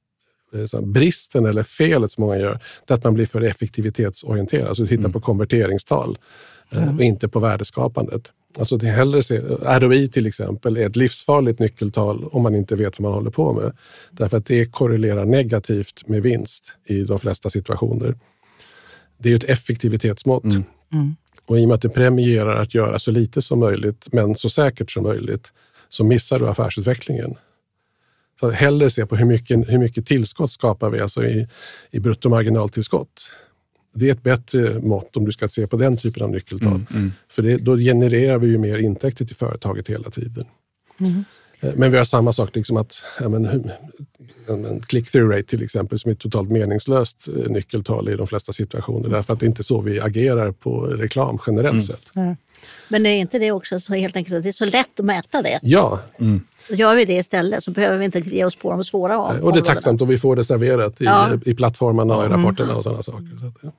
bristen eller felet som många gör, det är att man blir för effektivitetsorienterad. Alltså du tittar på konverteringstal och inte på värdeskapandet. Alltså det hellre ROI till exempel är ett livsfarligt nyckeltal om man inte vet vad man håller på med. Därför att det korrelerar negativt med vinst i de flesta situationer. Det är ju ett effektivitetsmått. Och i och med att det premierar att göra så lite som möjligt men så säkert som möjligt, så missar du affärsutvecklingen. Så hellre se på hur mycket tillskott skapar vi alltså i bruttomarginaltillskott. Det är ett bättre mått om du ska se på den typen av nyckeltal. För då genererar vi ju mer intäkter till företaget hela tiden. Men vi har samma sak, liksom att click-through rate till exempel, som är ett totalt meningslöst nyckeltal i de flesta situationer. Därför att det inte är så vi agerar på reklam generellt sett. Men är inte det också så helt enkelt att det är så lätt att mäta det? Ja. Så gör vi det istället så behöver vi inte ge oss på de svåra områdena. Och det är tacksamt om vi får det serverat i plattformarna och i rapporterna och sådana saker. Så att,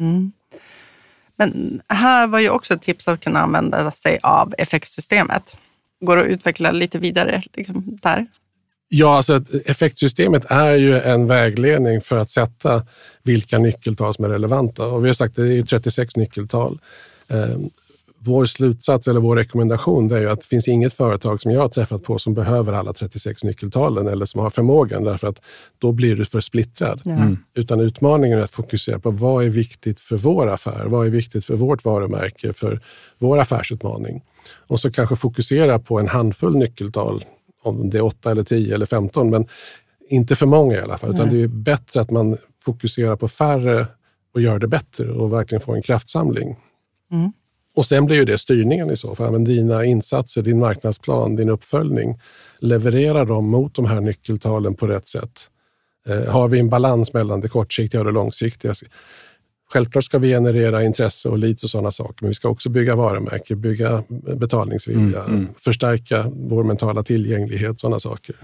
Men här var ju också ett tips att kunna använda sig av effektsystemet. Går att utveckla lite vidare liksom där? Ja, alltså effektsystemet är ju en vägledning för att sätta vilka nyckeltal som är relevanta. Och vi har sagt att det är ju 36 nyckeltal. Vår slutsats eller vår rekommendation är ju att det finns inget företag som jag har träffat på som behöver alla 36 nyckeltalen eller som har förmågan, därför att då blir du för splittrad. Utan utmaningen är att fokusera på vad är viktigt för vår affär, vad är viktigt för vårt varumärke, för vår affärsutmaning. Och så kanske fokusera på en handfull nyckeltal, om det är 8 eller 10 eller 15, men inte för många i alla fall. Utan det är bättre att man fokuserar på färre och gör det bättre och verkligen får en kraftsamling. Och sen blir ju det styrningen i så fall. Men dina insatser, din marknadsplan, din uppföljning, levererar dem mot de här nyckeltalen på rätt sätt. Har vi en balans mellan det kortsiktiga och det långsiktiga? Självklart ska vi generera intresse och leads och sådana saker, men vi ska också bygga varumärke, bygga betalningsvilja, förstärka vår mentala tillgänglighet, sådana saker.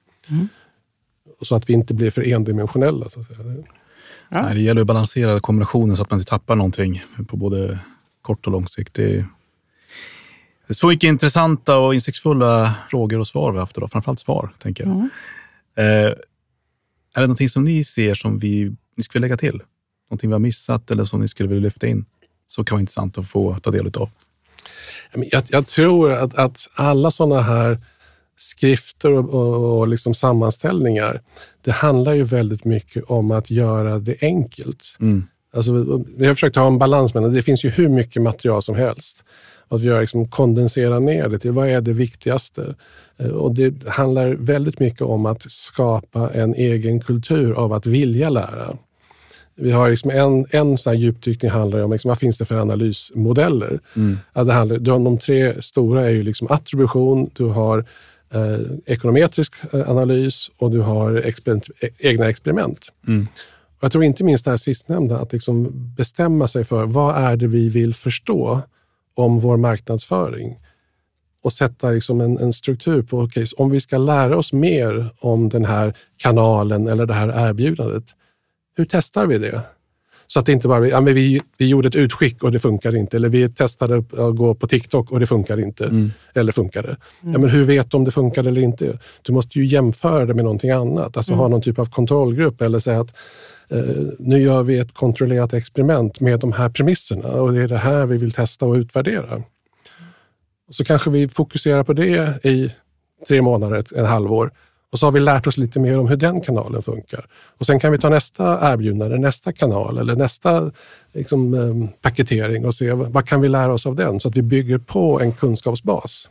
Så att vi inte blir för endimensionella, så att säga. Nej, det gäller att balansera kombinationen så att man inte tappar någonting på både kort och lång sikt. Det är så mycket intressanta och insiktsfulla frågor och svar vi har haft idag. Framförallt svar, tänker jag. Är det någonting som ni ser som ni skulle lägga till? Någonting vi har missat eller som ni skulle vilja lyfta in? Så kan vara intressant att få ta del av. Jag tror att alla sådana här skrifter och liksom sammanställningar, det handlar ju väldigt mycket om att göra det enkelt. Alltså, vi har försökt ha en balans, men det finns ju hur mycket material som helst. Att vi liksom kondenserar ner det till vad är det viktigaste. Och det handlar väldigt mycket om att skapa en egen kultur av att vilja lära. Vi har liksom en sån här djupdykning handlar om liksom, vad finns det för analysmodeller. Ja, de 3 stora är ju liksom attribution, du har ekonometrisk analys och du har egna experiment. Jag tror inte minst det här sistnämnda, att liksom bestämma sig för vad är det vi vill förstå om vår marknadsföring. Och sätta liksom en struktur på, okej, om vi ska lära oss mer om den här kanalen eller det här erbjudandet, hur testar vi det? Så att det inte bara vi gjorde ett utskick och det funkar inte. Eller vi testade att gå på TikTok och det funkar inte. Eller funkar det? Ja, men hur vet du om det funkar eller inte? Du måste ju jämföra det med någonting annat. Alltså ha någon typ av kontrollgrupp eller säga att nu gör vi ett kontrollerat experiment med de här premisserna. Och det är det här vi vill testa och utvärdera. Och så kanske vi fokuserar på det i 3 månader, en halvår. Och så har vi lärt oss lite mer om hur den kanalen funkar. Och sen kan vi ta nästa erbjudande, nästa kanal eller nästa liksom, paketering och se vad kan vi lära oss av den. Så att vi bygger på en kunskapsbas.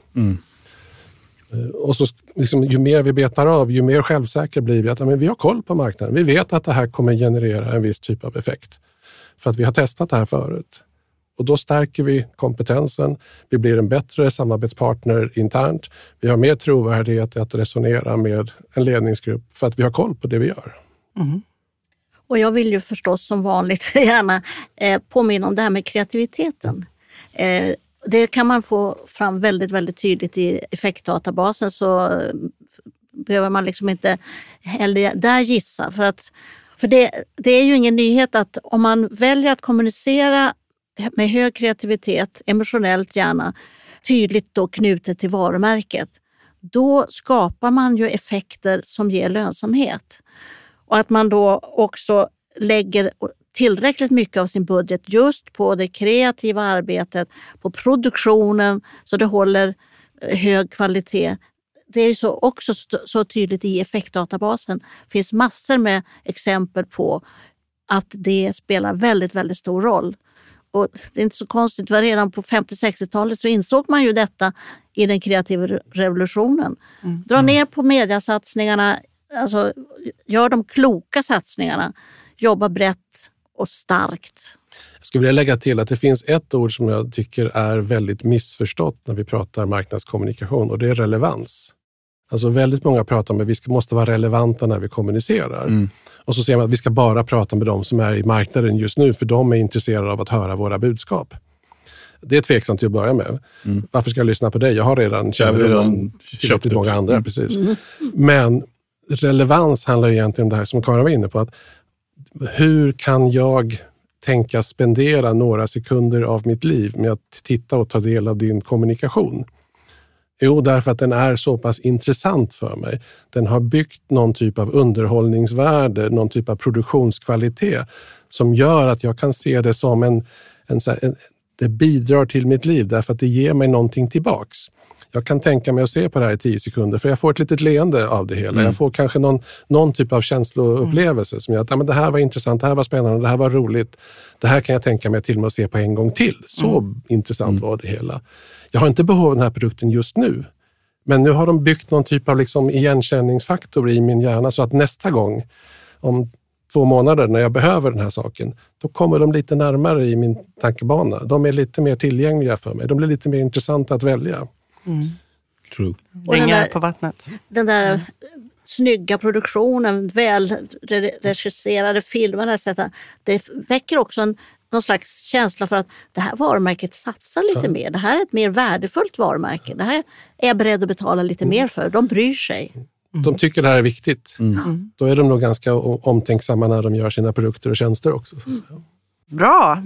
Och så liksom, ju mer vi betar av, ju mer självsäkra blir vi. Att men vi har koll på marknaden. Vi vet att det här kommer generera en viss typ av effekt. För att vi har testat det här förut. Och då stärker vi kompetensen, vi blir en bättre samarbetspartner internt, vi har mer trovärdighet att resonera med en ledningsgrupp för att vi har koll på det vi gör. Och jag vill ju förstås som vanligt gärna påminna om det här med kreativiteten. Det kan man få fram väldigt, väldigt tydligt i effektdatabasen, så behöver man liksom inte heller där gissa. För det är ju ingen nyhet att om man väljer att kommunicera med hög kreativitet, emotionellt gärna, tydligt då knutet till varumärket, då skapar man ju effekter som ger lönsamhet. Och att man då också lägger tillräckligt mycket av sin budget just på det kreativa arbetet, på produktionen, så det håller hög kvalitet. Det är ju så tydligt i effektdatabasen. Det finns massor med exempel på att det spelar väldigt, väldigt stor roll. Och det är inte så konstigt, för redan på 50-60-talet så insåg man ju detta i den kreativa revolutionen. Dra ner på mediasatsningarna, alltså gör de kloka satsningarna, jobba brett och starkt. Jag skulle vilja lägga till att det finns ett ord som jag tycker är väldigt missförstått när vi pratar marknadskommunikation, och det är relevans. Alltså väldigt många pratar om att vi måste vara relevanta när vi kommunicerar. Och så ser man att vi ska bara prata med dem som är i marknaden just nu, för de är intresserade av att höra våra budskap. Det är tveksamt till att börja med. Varför ska jag lyssna på dig? Jag har redan köpt många andra. Precis. Men relevans handlar egentligen om det här som Karin var inne på. Att hur kan jag tänka spendera några sekunder av mitt liv med att titta och ta del av din kommunikation? Jo, därför att den är så pass intressant för mig. Den har byggt någon typ av underhållningsvärde, någon typ av produktionskvalitet som gör att jag kan se det som det bidrar till mitt liv därför att det ger mig någonting tillbaks. Jag kan tänka mig att se på det här i 10 sekunder för jag får ett litet leende av det hela. Jag får kanske någon typ av känsloupplevelse som gör att det här var intressant, det här var spännande, det här var roligt. Det här kan jag tänka mig till och med att se på en gång till. Så intressant var det hela. Jag har inte behov av den här produkten just nu. Men nu har de byggt någon typ av liksom igenkänningsfaktor i min hjärna så att nästa gång, om 2 månader när jag behöver den här saken, då kommer de lite närmare i min tankebana. De är lite mer tillgängliga för mig. De blir lite mer intressanta att välja. True. Ringar på vattnet. Den där snygga produktionen, väl regisserade filmerna, det väcker också någon slags känsla för att det här varumärket satsar lite mer. Det här är ett mer värdefullt varumärke. Det här är jag beredd att betala lite mer för. De bryr sig. De tycker det här är viktigt. Då är de nog ganska omtänksamma när de gör sina produkter och tjänster också. Bra.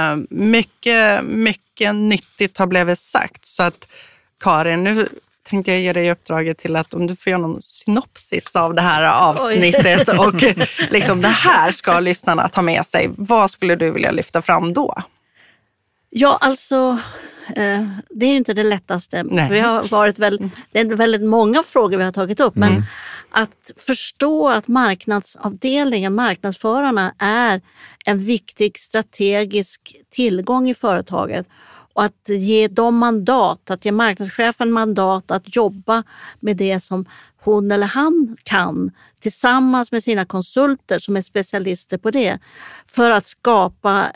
Mycket nyttigt har blivit sagt. Så att Karin, nu tänkte jag ge dig uppdraget till att om du får göra någon synopsis av det här avsnittet och liksom det här ska lyssnarna ta med sig. Vad skulle du vilja lyfta fram då? Ja, alltså det är ju inte det lättaste. För vi har det är väldigt många frågor vi har tagit upp. Men att förstå att marknadsförarna är en viktig strategisk tillgång i företaget. Och att ge dem mandat, att ge marknadschefen mandat att jobba med det som hon eller han kan tillsammans med sina konsulter som är specialister på det. För att skapa,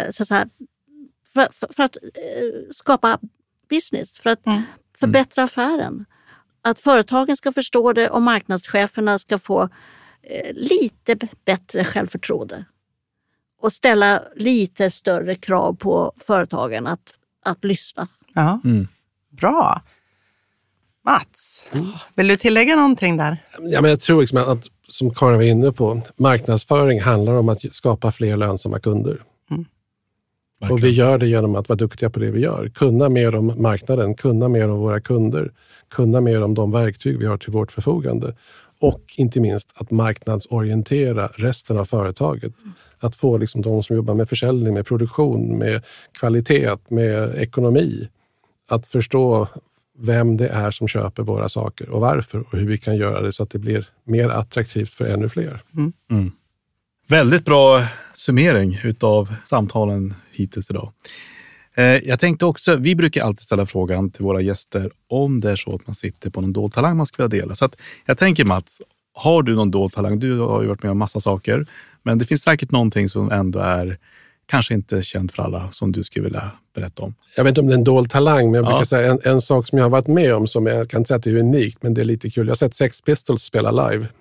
för att skapa business, för att förbättra affären. Att företagen ska förstå det och marknadscheferna ska få lite bättre självförtroende och ställa lite större krav på företagen att lyssna. Ja. Bra. Mats, vill du tillägga någonting där? Ja, men jag tror liksom att, som Karin var inne på, marknadsföring handlar om att skapa fler lönsamma kunder. Och vi gör det genom att vara duktiga på det vi gör. Kunna mer om marknaden, kunna mer om våra kunder, kunna mer om de verktyg vi har till vårt förfogande. Och inte minst att marknadsorientera resten av företaget. Att få liksom de som jobbar med försäljning, med produktion, med kvalitet, med ekonomi. Att förstå vem det är som köper våra saker och varför och hur vi kan göra det så att det blir mer attraktivt för ännu fler. Väldigt bra summering utav samtalen hittills idag. Jag tänkte också, vi brukar alltid ställa frågan till våra gäster om det är så att man sitter på någon dold talang man ska vilja dela. Så att jag tänker Mats, har du någon dold talang? Du har ju varit med om massa saker, men det finns säkert någonting som ändå är kanske inte känt för alla som du skulle vilja berätta om. Jag vet inte om det är en dold talang, men jag brukar säga en sak som jag har varit med om som jag kan säga att det är unikt, men det är lite kul. Jag har sett Sex Pistols spela live.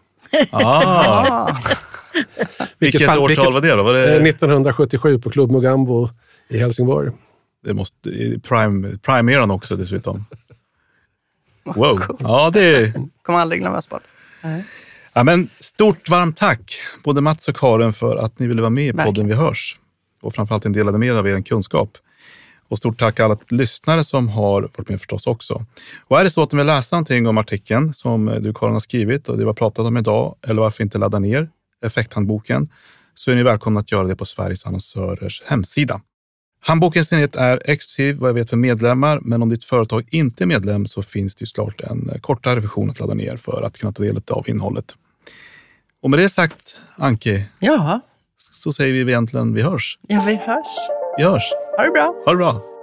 Vilket årtal var det då? Var det 1977 på Club Mogambo i Helsingborg. Det måste prime-eran också dessutom. Wow. Ja, det Kommer aldrig glömmas bort. Ja, men stort varmt tack både Mats och Karin för att ni ville vara med i podden Vi hörs. Och framförallt en delade mer av er kunskap. Och stort tack alla lyssnare som har varit med förstås också. Och är det så att ni vill läsa någonting om artikeln som du Karin har skrivit och det vi har pratat om idag, eller varför inte ladda ner effekthandboken, så är ni välkomna att göra det på Sveriges annonsörers hemsida. Handbokens nyhet är exklusiv vad jag vet för medlemmar, men om ditt företag inte är medlem så finns det ju klart en kortare version att ladda ner för att kunna ta del av innehållet. Och med det sagt, Anki, Ja. så säger vi egentligen vi hörs. Ja, vi hörs. Vi hörs. Ha det bra. Ha det bra.